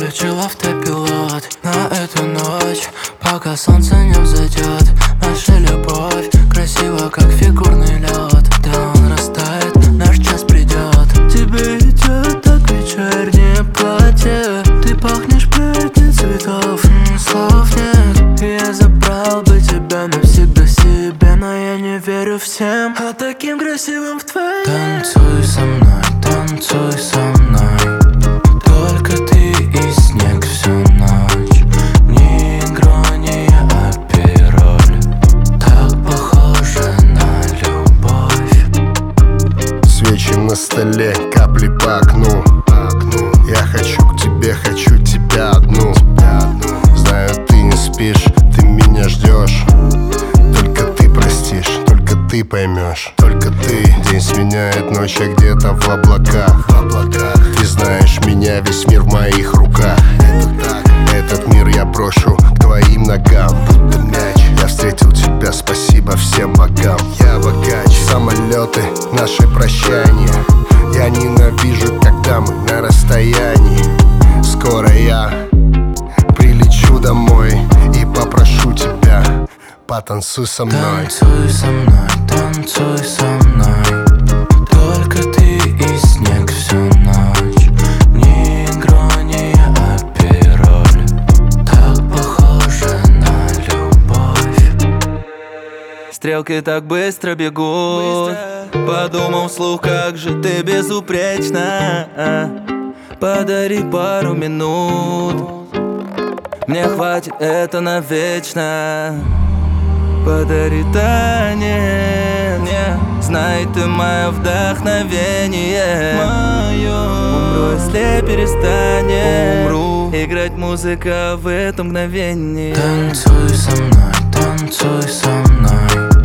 включил автопилот на эту ночь, пока солнце не взойдет. Наша любовь красива, как фигурный лед. Да он растает, наш час придет. Тебе идет так вечернее платье. Ты пахнешь прежде цветов, слов нет. Я забрал бы тебя навсегда себе, но я не верю всем, а таким красивым в твоей. Танцуй со мной, танцуй со мной. Только ты и снег всю ночь. Ни игронии, а пироль. Так похоже на любовь. Свечи на столе, капли по окну. Я хочу к тебе, хочу тебя одну. Знаю, ты не спишь, ты меня ждешь. Только ты простишь, только ты поймешь. Только ты. День сменяет ночь, я где-то в облаках. Ты знаешь меня, весь мир в моих руках. Это так. Этот мир я брошу к твоим ногам, будто мяч. Я встретил тебя, спасибо всем богам. Я богач. Самолеты, наши прощания. Я ненавижу, когда мы на расстоянии. Скоро я прилечу домой и попрошу тебя: потанцуй со мной. Танцуй со мной, танцуй со мной. Только ты и снег всю ночь. Ни игронии, а пироль. Так похоже на любовь. Стрелки так быстро бегут. Подумал вслух, как же ты безупречна. Подари пару минут, мне хватит это навечно. Подари танец, знай, ты мое вдохновение. Умру, если перестанет играть музыка в это мгновение. Танцуй со мной, танцуй со мной.